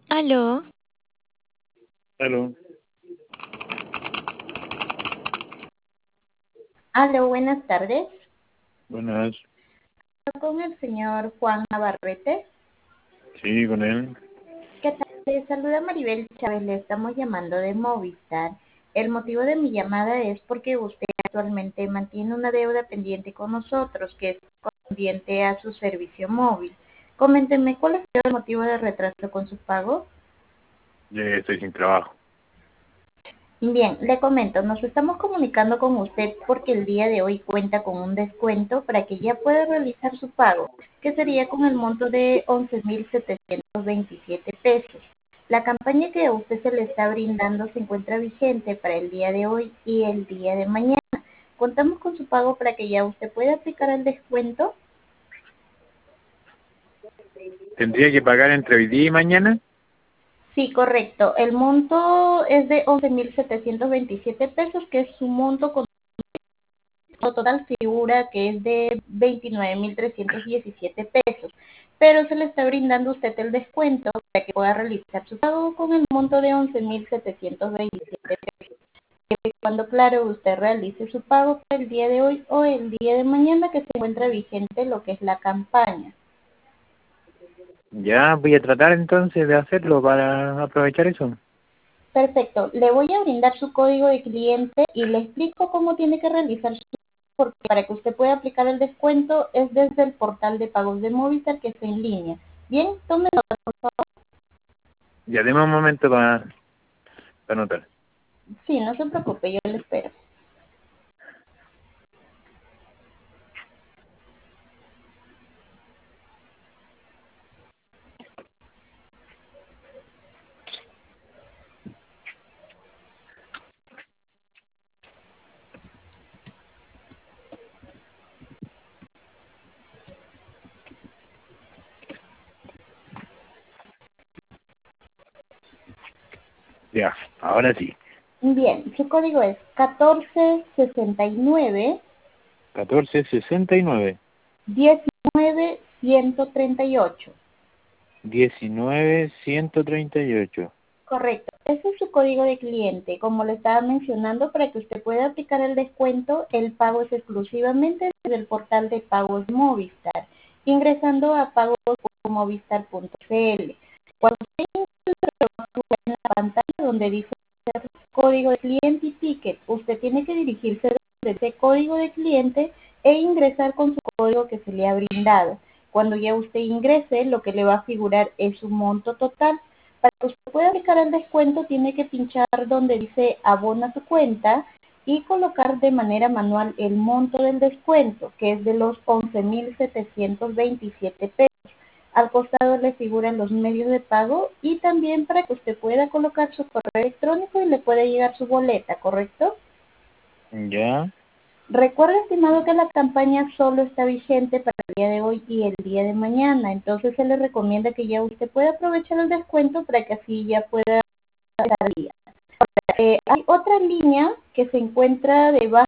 Aló, Aló, Aló, buenas tardes. buenas. Con el señor Juan Navarrete. Sí, con él. ¿Qué tal? Le saluda Maribel Chávez, le estamos llamando de Movistar. El motivo de mi llamada es porque usted actualmente mantiene una deuda pendiente con nosotros, que es pendiente a su servicio móvil. Coménteme, ¿cuál es el motivo de retraso con sus pagos? Yo estoy sin trabajo. Bien, le comento, nos estamos comunicando con usted porque el día de hoy cuenta con un descuento para que ya pueda realizar su pago, que sería con el monto de 11.727 pesos. La campaña que a usted se le está brindando se encuentra vigente para el día de hoy y el día de mañana. Contamos con su pago para que ya usted pueda aplicar el descuento. ¿Tendría que pagar entre hoy día y mañana? Sí, correcto. El monto es de 11.727 pesos, que es su monto con total figura que es de 29.317 pesos, pero se le está brindando a usted el descuento para que pueda realizar su pago con el monto de 11.727 pesos. Cuando, claro, usted realice su pago el día de hoy o el día de mañana, que se encuentra vigente lo que es la campaña. Ya, voy a tratar entonces de hacerlo para aprovechar eso. Perfecto, le voy a brindar su código de cliente y le explico cómo tiene que realizar su, porque para que usted pueda aplicar el descuento es desde el portal de pagos de Movistar, que está en línea. Bien, tome nota, por favor. Ya, deme un momento para anotar. Sí, no se preocupe, yo le espero. Ya, ahora sí. Bien, su código es 1469 1469 19138. 19138. Correcto, ese es su código de cliente. Como le estaba mencionando, para que usted pueda aplicar el descuento, el pago es exclusivamente desde el portal de pagos Movistar, ingresando a pagos.movistar.cl. Cuando usted ingresa en la pantalla donde dice código de cliente y ticket, usted tiene que dirigirse desde ese código de cliente e ingresar con su código que se le ha brindado. Cuando ya usted ingrese, lo que le va a figurar es su monto total. Para que usted pueda aplicar el descuento, tiene que pinchar donde dice abona tu cuenta y colocar de manera manual el monto del descuento, que es de los 11.727 pesos. Al costado le figuran los medios de pago y también para que usted pueda colocar su correo electrónico y le puede llegar su boleta, ¿correcto? Ya, Recuerda, estimado, que la campaña solo está vigente para el día de hoy y el día de mañana, entonces se le recomienda que ya usted pueda aprovechar el descuento para que así ya pueda estar al día. Hay otra línea que se encuentra debajo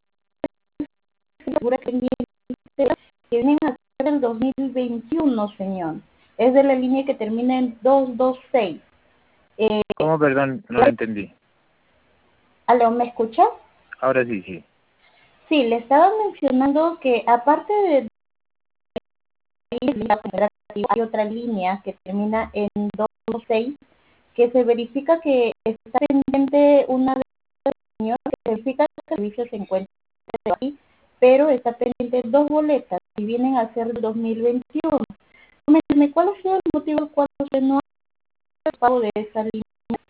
de la figura pendiente que vienen a ser el 2021, señor. Es de la línea que termina en 226. Eh, ¿cómo? Perdón, no lo entendí. ¿Aló, me escucha? Ahora sí, sí. Sí, le estaba mencionando que aparte de la primera, hay otra línea que termina en 226 que se verifica que está pendiente una vez, señor, que verifica que el servicio se encuentra ahí, pero está pendiente dos boletas y vienen a ser del 2021. Coménteme, ¿cuál ha sido el motivo por el cual usted no ha pago de esa línea?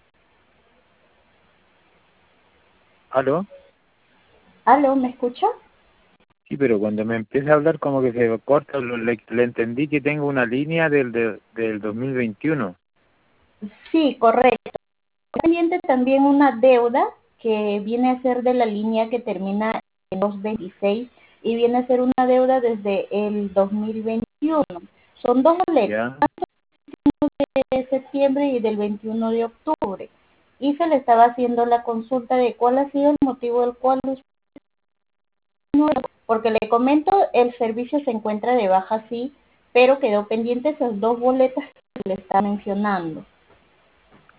¿Aló? ¿Aló, me escucha? Sí, pero cuando me empieza a hablar como que se corta, le entendí que tengo una línea del 2021. Sí, correcto. Pendiente también una deuda que viene a ser de la línea que termina en 226 y viene a ser una deuda desde el 2021. Son dos boletas Ya. de septiembre y del 21 de octubre. Y se le estaba haciendo la consulta de cuál ha sido el motivo del cual usted no, porque le comento, el servicio se encuentra de baja sí, pero quedó pendiente esas dos boletas que le está mencionando.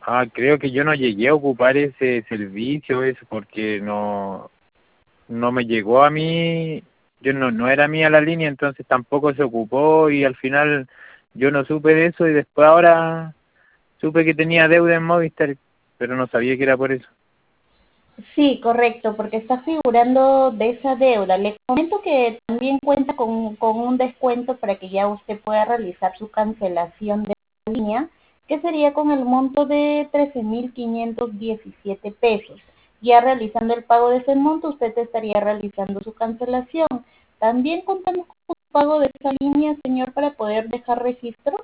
Creo que yo no llegué a ocupar ese servicio, eso, porque no me llegó a mí, yo no era mía la línea, entonces tampoco se ocupó y al final yo no supe de eso y después ahora supe que tenía deuda en Movistar, pero no sabía que era por eso. Sí, correcto, porque está figurando de esa deuda. Le comento que también cuenta con un descuento para que ya usted pueda realizar su cancelación de la línea, que sería con el monto de 13.517 pesos. Ya realizando el pago de ese monto, usted estaría realizando su cancelación. También contamos con un pago de esa línea, señor, para poder dejar registro.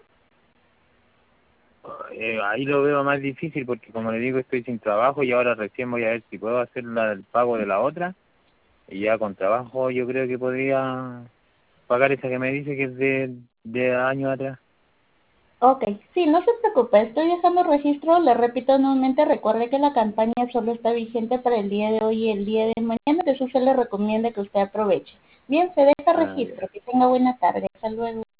Ahí lo veo más difícil porque como le digo estoy sin trabajo y ahora recién voy a ver si puedo hacer el pago de la otra y ya con trabajo yo creo que podría pagar esa que me dice que es de años atrás. Ok, sí, no se preocupe, estoy dejando registro, le repito nuevamente, recuerde que la campaña solo está vigente para el día de hoy y el día de mañana, que eso se le recomienda que usted aproveche. Bien, se deja Ah, registro, que tenga buena tarde, hasta luego.